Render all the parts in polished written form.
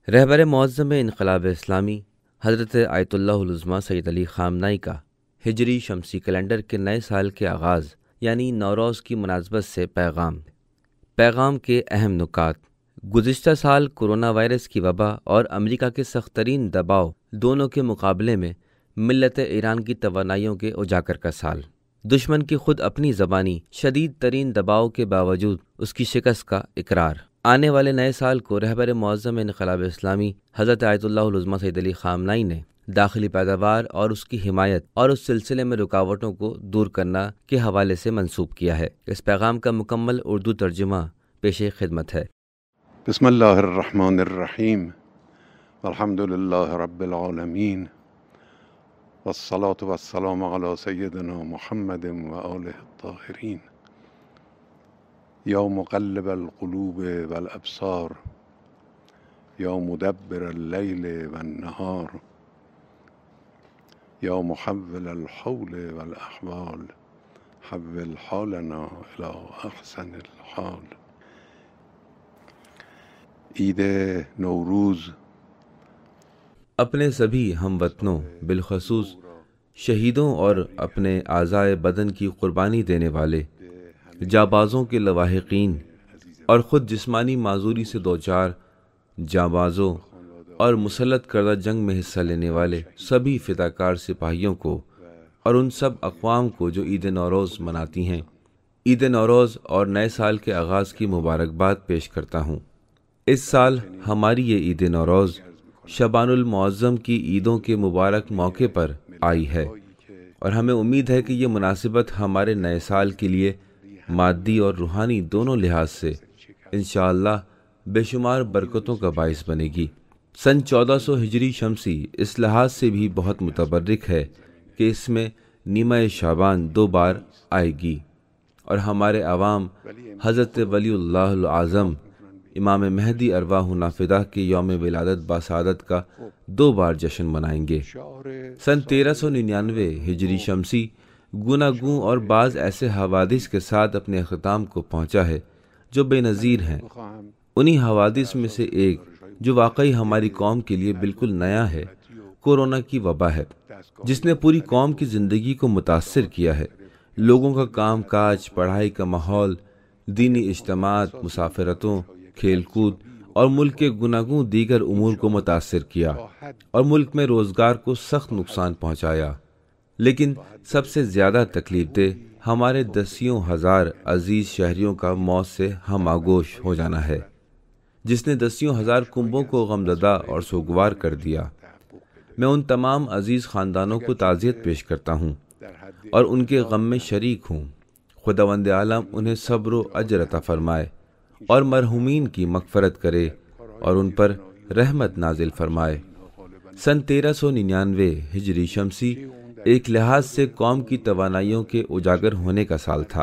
رہبر معظم انقلاب اسلامی حضرت آیت اللہ العظمیٰ سید علی خامنائی کا ہجری شمسی کیلنڈر کے نئے سال کے آغاز یعنی نوروز کی مناسبت سے پیغام کے اہم نکات۔ گزشتہ سال کرونا وائرس کی وبا اور امریکہ کے سخت ترین دباؤ دونوں کے مقابلے میں ملت ایران کی توانائیوں کے اجاگر کا سال۔ دشمن کی خود اپنی زبانی شدید ترین دباؤ کے باوجود اس کی شکست کا اقرار۔ آنے والے نئے سال کو رہبر معظم انقلاب اسلامی حضرت آیت اللہ العظمیٰ سید علی خامنائی نے داخلی پیداوار اور اس کی حمایت اور اس سلسلے میں رکاوٹوں کو دور کرنا کے حوالے سے منسوب کیا ہے۔ اس پیغام کا مکمل اردو ترجمہ پیش خدمت ہے۔ بسم اللہ الرحمن الرحیم، الحمد للہ رب العالمین، والصلاة والسلام علی سیدنا محمد وآلہ الطاہرین۔ یا مقلب القلوب والابصار، یا مدبر اللیل والنہار، یا محول الحول والاحوال، حول حالنا الی احسن الحال۔ عید نوروز اپنے سبھی ہم وطنوں بالخصوص شہیدوں اور اپنے اعضائے بدن کی قربانی دینے والے جانبازوں کے لواحقین اور خود جسمانی معذوری سے دوچار جانبازوں اور مسلط کردہ جنگ میں حصہ لینے والے سبھی فداکار سپاہیوں کو اور ان سب اقوام کو جو عید نوروز مناتی ہیں، عید نوروز اور نئے سال کے آغاز کی مبارکباد پیش کرتا ہوں۔ اس سال ہماری یہ عید نوروز شعبان المعظم کی عیدوں کے مبارک موقع پر آئی ہے، اور ہمیں امید ہے کہ یہ مناسبت ہمارے نئے سال کے لیے مادی اور روحانی دونوں لحاظ سے انشاءاللہ بے شمار برکتوں کا باعث بنے گی۔ سن 1400 ہجری شمسی اس لحاظ سے بھی بہت متبرک ہے کہ اس میں نیمہ شعبان 2 بار آئے گی، اور ہمارے عوام حضرت ولی اللہ العظم امام مہدی ارواح نافدہ کے یوم ولادت باسعادت کا 2 بار جشن منائیں گے۔ سن 1399 ہجری شمسی گوناگوں اور بعض ایسے حوادث کے ساتھ اپنے اختتام کو پہنچا ہے جو بے نظیر ہیں۔ انہی حوادث میں سے ایک جو واقعی ہماری قوم کے لیے بالکل نیا ہے، کورونا کی وبا ہے، جس نے پوری قوم کی زندگی کو متاثر کیا ہے۔ لوگوں کا کام کاج، پڑھائی کا ماحول، دینی اجتماعات، مسافرتوں، کھیل کود اور ملک کے گوناگوں دیگر امور کو متاثر کیا اور ملک میں روزگار کو سخت نقصان پہنچایا۔ لیکن سب سے زیادہ تکلیف دہ ہمارے دسیوں ہزار عزیز شہریوں کا موت سے ہم آگوش ہو جانا ہے، جس نے دسیوں ہزار کنبوں کو غمزدہ اور سوگوار کر دیا۔ میں ان تمام عزیز خاندانوں کو تعزیت پیش کرتا ہوں اور ان کے غم میں شریک ہوں۔ خداوند عالم انہیں صبر و اجر عطا فرمائے اور مرحومین کی مغفرت کرے اور ان پر رحمت نازل فرمائے۔ سن 1399 ہجری شمسی ایک لحاظ سے قوم کی توانائیوں کے اجاگر ہونے کا سال تھا۔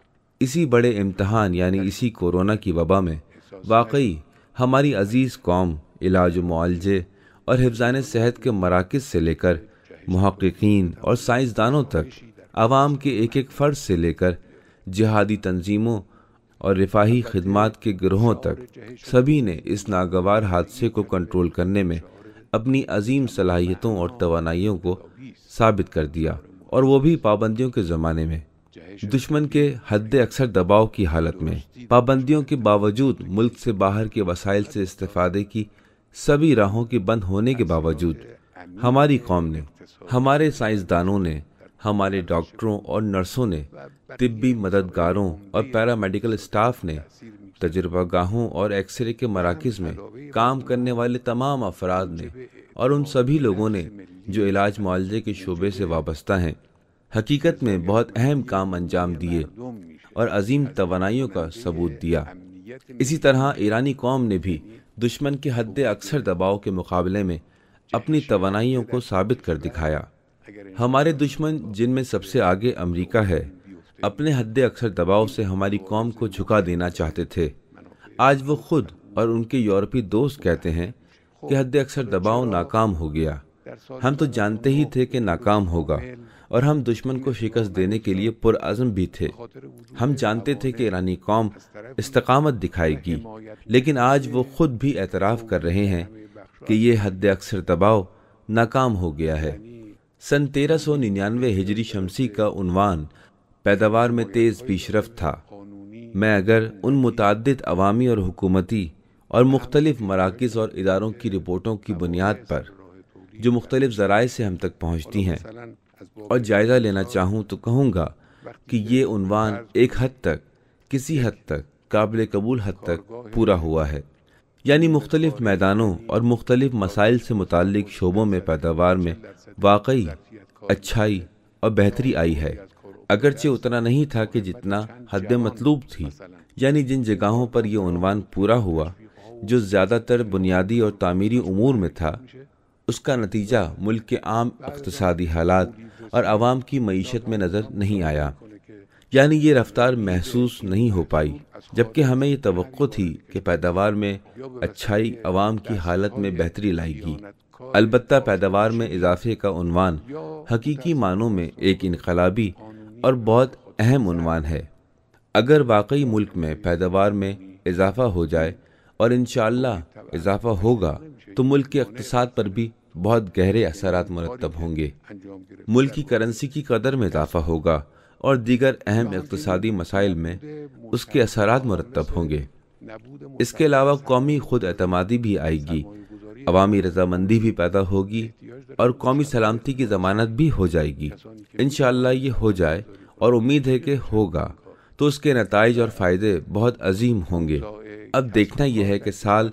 اسی بڑے امتحان یعنی اسی کورونا کی وبا میں واقعی ہماری عزیز قوم علاج و معالجے اور حفظان صحت کے مراکز سے لے کر محققین اور سائنسدانوں تک، عوام کے ایک ایک فرد سے لے کر جہادی تنظیموں اور رفاہی خدمات کے گروہوں تک، سبھی نے اس ناگوار حادثے کو کنٹرول کرنے میں اپنی عظیم صلاحیتوں اور توانائیوں کو ثابت کر دیا، اور وہ بھی پابندیوں کے زمانے میں۔ دشمن کے حد اکثر دباؤ کی حالت میں پابندیوں کے باوجود، ملک سے باہر کے وسائل سے استفادے کی سبھی راہوں کے بند ہونے کے باوجود، ہماری قوم نے، ہمارے سائنسدانوں نے، ہمارے ڈاکٹروں اور نرسوں نے، طبی مددگاروں اور پیرامیڈیکل اسٹاف نے، تجربہ گاہوں اور ایکس رے کے مراکز میں کام کرنے والے تمام افراد نے، اور ان سبھی لوگوں نے جو علاج معالجے کے شعبے سے وابستہ ہیں، حقیقت میں بہت اہم کام انجام دیے اور عظیم توانائیوں کا ثبوت دیا۔ اسی طرح ایرانی قوم نے بھی دشمن کے حد اکثر دباؤ کے مقابلے میں اپنی توانائیوں کو ثابت کر دکھایا۔ ہمارے دشمن، جن میں سب سے آگے امریکہ ہے، اپنے حد اکثر دباؤ سے ہماری قوم کو جھکا دینا چاہتے تھے۔ آج وہ خود اور ان کے یورپی دوست کہتے ہیں کہ حد اکثر دباؤ ناکام ہو گیا۔ ہم تو جانتے ہی تھے کہ ناکام ہوگا، اور ہم دشمن کو شکست دینے کے لیے پرعزم بھی تھے۔ ہم جانتے تھے کہ ایرانی قوم استقامت دکھائے گی، لیکن آج وہ خود بھی اعتراف کر رہے ہیں کہ یہ حد اکثر دباؤ ناکام ہو گیا ہے۔ سن 1399 ہجری شمسی کا عنوان پیداوار میں تیز پیش رفت تھا۔ میں اگر ان متعدد عوامی اور حکومتی اور مختلف مراکز اور اداروں کی رپورٹوں کی بنیاد پر جو مختلف ذرائع سے ہم تک پہنچتی ہیں اور جائزہ لینا چاہوں تو کہوں گا کہ یہ عنوان ایک حد تک، کسی حد تک، قابل قبول حد تک پورا ہوا ہے۔ یعنی مختلف میدانوں اور مختلف مسائل سے متعلق شعبوں میں پیداوار میں واقعی اچھائی اور بہتری آئی ہے، اگرچہ اتنا نہیں تھا کہ جتنا حد مطلوب تھی۔ یعنی جن جگہوں پر یہ عنوان پورا ہوا جو زیادہ تر بنیادی اور تعمیری امور میں تھا، اس کا نتیجہ ملک کے عام اقتصادی حالات اور عوام کی معیشت میں نظر نہیں آیا۔ یعنی یہ رفتار محسوس نہیں ہو پائی، جبکہ ہمیں یہ توقع تھی کہ پیداوار میں اچھائی عوام کی حالت میں بہتری لائے گی۔ البتہ پیداوار میں اضافے کا عنوان حقیقی معنوں میں ایک انقلابی اور بہت اہم عنوان ہے۔ اگر واقعی ملک میں پیداوار میں اضافہ ہو جائے، اور انشاءاللہ اضافہ ہوگا، تو ملک کے اقتصاد پر بھی بہت گہرے اثرات مرتب ہوں گے۔ ملک کی کرنسی کی قدر میں اضافہ ہوگا اور دیگر اہم اقتصادی مسائل میں اس کے اثرات مرتب ہوں گے۔ اس کے علاوہ قومی خود اعتمادی بھی آئے گی، عوامی رضامندی بھی پیدا ہوگی اور قومی سلامتی کی ضمانت بھی ہو جائے گی۔ انشاءاللہ یہ ہو جائے، اور امید ہے کہ ہوگا، تو اس کے نتائج اور فائدے بہت عظیم ہوں گے۔ اب دیکھنا یہ ہے کہ سال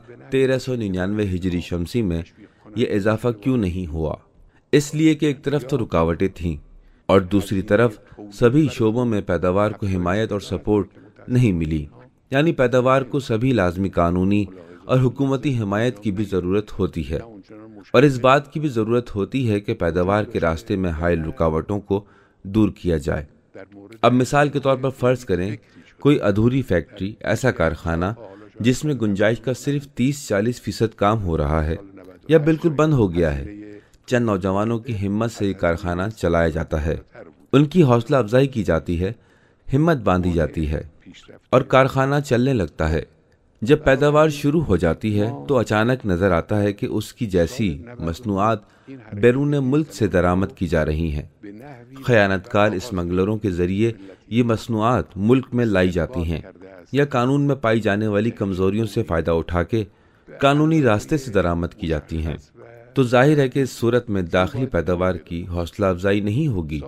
1399 ہجری شمسی میں یہ اضافہ کیوں نہیں ہوا۔ اس لیے کہ ایک طرف تو رکاوٹیں تھیں اور دوسری طرف سبھی شعبوں میں پیداوار کو حمایت اور سپورٹ نہیں ملی۔ یعنی پیداوار کو سبھی لازمی قانونی اور حکومتی حمایت کی بھی ضرورت ہوتی ہے، اور اس بات کی بھی ضرورت ہوتی ہے کہ پیداوار کے راستے میں حائل رکاوٹوں کو دور کیا جائے۔ اب مثال کے طور پر فرض کریں کوئی ادھوری فیکٹری، ایسا کارخانہ جس میں گنجائش کا صرف 30-40% کام ہو رہا ہے یا بالکل بند ہو گیا ہے۔ چند نوجوانوں کی ہمت سے یہ کارخانہ چلایا جاتا ہے، ان کی حوصلہ افزائی کی جاتی ہے، ہمت باندھی جاتی ہے اور کارخانہ چلنے لگتا ہے۔ جب پیداوار شروع ہو جاتی ہے تو اچانک نظر آتا ہے کہ اس کی جیسی مصنوعات بیرون ملک سے درآمد کی جا رہی ہیں۔ خیانت کار اسمگلروں کے ذریعے یہ مصنوعات ملک میں لائی جاتی ہیں، یا قانون میں پائی جانے والی کمزوریوں سے فائدہ اٹھا کے قانونی راستے سے درآمد کی جاتی ہیں۔ تو ظاہر ہے کہ اس صورت میں داخلی پیداوار کی حوصلہ افزائی نہیں ہوگی،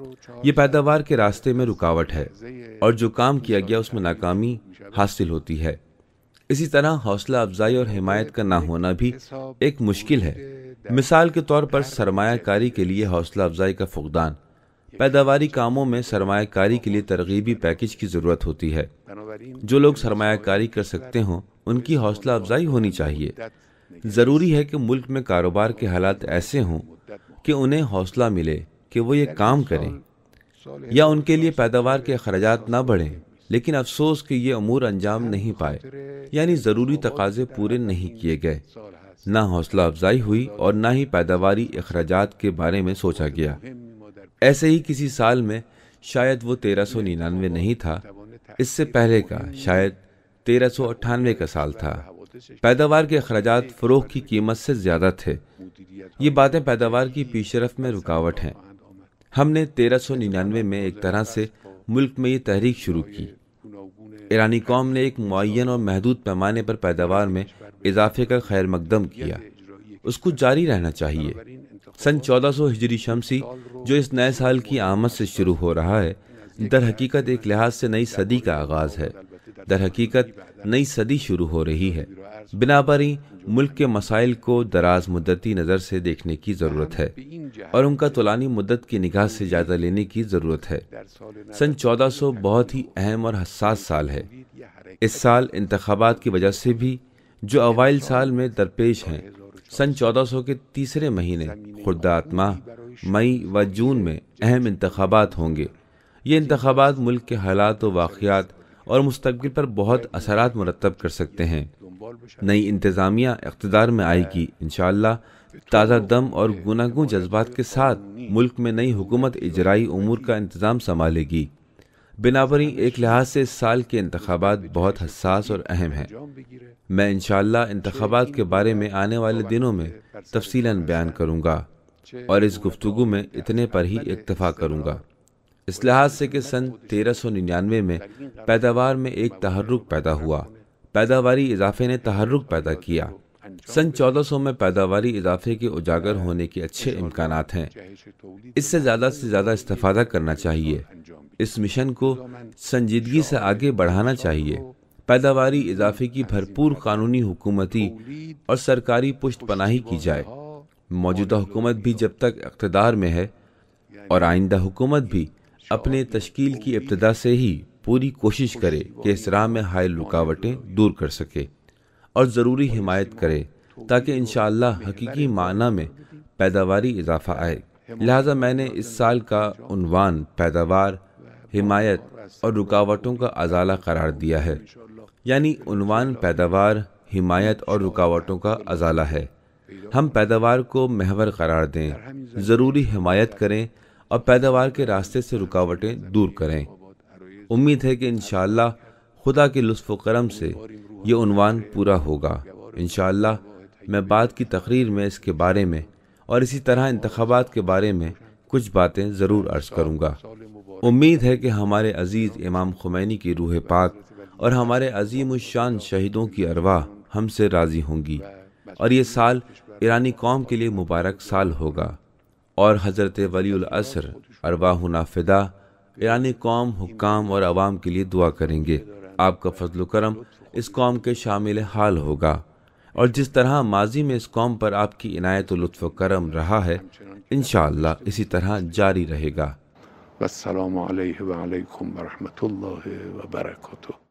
یہ پیداوار کے راستے میں رکاوٹ ہے، اور جو کام کیا گیا اس میں ناکامی حاصل ہوتی ہے۔ اسی طرح حوصلہ افزائی اور حمایت کا نہ ہونا بھی ایک مشکل ہے۔ مثال کے طور پر سرمایہ کاری کے لیے حوصلہ افزائی کا فقدان۔ پیداواری کاموں میں سرمایہ کاری کے لیے ترغیبی پیکج کی ضرورت ہوتی ہے۔ جو لوگ سرمایہ کاری کر سکتے ہوں ان کی حوصلہ افزائی ہونی چاہیے۔ ضروری ہے کہ ملک میں کاروبار کے حالات ایسے ہوں کہ انہیں حوصلہ ملے کہ وہ یہ کام کریں، یا ان کے لیے پیداوار کے اخراجات نہ بڑھیں، لیکن افسوس کہ یہ امور انجام نہیں پائے، یعنی ضروری تقاضے پورے نہیں کیے گئے۔ نہ حوصلہ افزائی ہوئی اور نہ ہی پیداواری اخراجات کے بارے میں سوچا گیا۔ ایسے ہی کسی سال میں شاید وہ 1399 نہیں تھا، اس سے پہلے کا شاید 1398 کا سال تھا، پیداوار کے اخراجات فروغ کی قیمت سے زیادہ تھے۔ یہ باتیں پیداوار کی پیش رفت میں رکاوٹ ہیں۔ ہم نے 1399 میں ایک طرح سے ملک میں یہ تحریک شروع کی۔ ایرانی قوم نے ایک معین اور محدود پیمانے پر پیداوار میں اضافے کا خیر مقدم کیا، اس کو جاری رہنا چاہیے۔ سن 1400 ہجری شمسی جو اس نئے سال کی آمد سے شروع ہو رہا ہے، در حقیقت ایک لحاظ سے نئی صدی کا آغاز ہے۔ در حقیقت نئی صدی شروع ہو رہی ہے۔ بنابراً ملک کے مسائل کو دراز مدتی نظر سے دیکھنے کی ضرورت ہے اور ان کا طولانی مدت کی نگاہ سے جائزہ لینے کی ضرورت ہے۔ سن 1400 بہت ہی اہم اور حساس سال ہے۔ اس سال انتخابات کی وجہ سے بھی جو اوائل سال میں درپیش ہیں، سن 1400 کے تیسرے مہینے خرداد ماہ مئی و جون میں اہم انتخابات ہوں گے۔ یہ انتخابات ملک کے حالات و واقعات اور مستقبل پر بہت اثرات مرتب کر سکتے ہیں۔ نئی انتظامیہ اقتدار میں آئے گی انشاءاللہ، تازہ دم اور گوناگوں جذبات کے ساتھ ملک میں نئی حکومت اجرائی امور کا انتظام سنبھالے گی۔ بنابراین ایک لحاظ سے اس سال کے انتخابات بہت حساس اور اہم ہیں۔ میں انشاءاللہ انتخابات کے بارے میں آنے والے دنوں میں تفصیلاً بیان کروں گا اور اس گفتگو میں اتنے پر ہی اکتفا کروں گا، اس لحاظ سے کہ سن 1399 میں پیداوار میں ایک تحرک پیدا ہوا، پیداواری اضافے نے تحرک پیدا کیا۔ سن 1400 میں پیداواری اضافے کے اجاگر ہونے کے اچھے امکانات ہیں، اس سے زیادہ استفادہ کرنا چاہیے، اس مشن کو سنجیدگی سے آگے بڑھانا چاہیے۔ پیداواری اضافے کی بھرپور قانونی، حکومتی اور سرکاری پشت پناہی کی جائے۔ موجودہ حکومت بھی جب تک اقتدار میں ہے اور آئندہ حکومت بھی اپنے تشکیل کی ابتدا سے ہی پوری کوشش کرے کہ اس راہ میں حائل رکاوٹیں دور کر سکے اور ضروری حمایت کرے تاکہ انشاءاللہ حقیقی معنی میں پیداواری اضافہ آئے۔ لہٰذا میں نے اس سال کا عنوان پیداوار، حمایت اور رکاوٹوں کا ازالہ قرار دیا ہے، یعنی عنوان پیداوار، حمایت اور رکاوٹوں کا ازالہ ہے۔ ہم پیداوار کو محور قرار دیں، ضروری حمایت کریں اور پیداوار کے راستے سے رکاوٹیں دور کریں۔ امید ہے کہ انشاءاللہ خدا کے لطف و کرم سے یہ عنوان پورا ہوگا۔ انشاءاللہ میں بعد کی تقریر میں اس کے بارے میں اور اسی طرح انتخابات کے بارے میں کچھ باتیں ضرور عرض کروں گا۔ امید ہے کہ ہمارے عزیز امام خمینی کی روح پاک اور ہمارے عظیم الشان شہیدوں کی ارواح ہم سے راضی ہوں گی، اور یہ سال ایرانی قوم کے لیے مبارک سال ہوگا، اور حضرت ولی العصر ارواحنا فدا ایرانی قوم، حکام اور عوام کے لیے دعا کریں گے۔ آپ کا فضل و کرم اس قوم کے شامل حال ہوگا، اور جس طرح ماضی میں اس قوم پر آپ کی عنایت و لطف و کرم رہا ہے، انشاءاللہ اسی طرح جاری رہے گا۔ والسلام علیہ وعلیکم ورحمۃ اللہ وبرکاتہ۔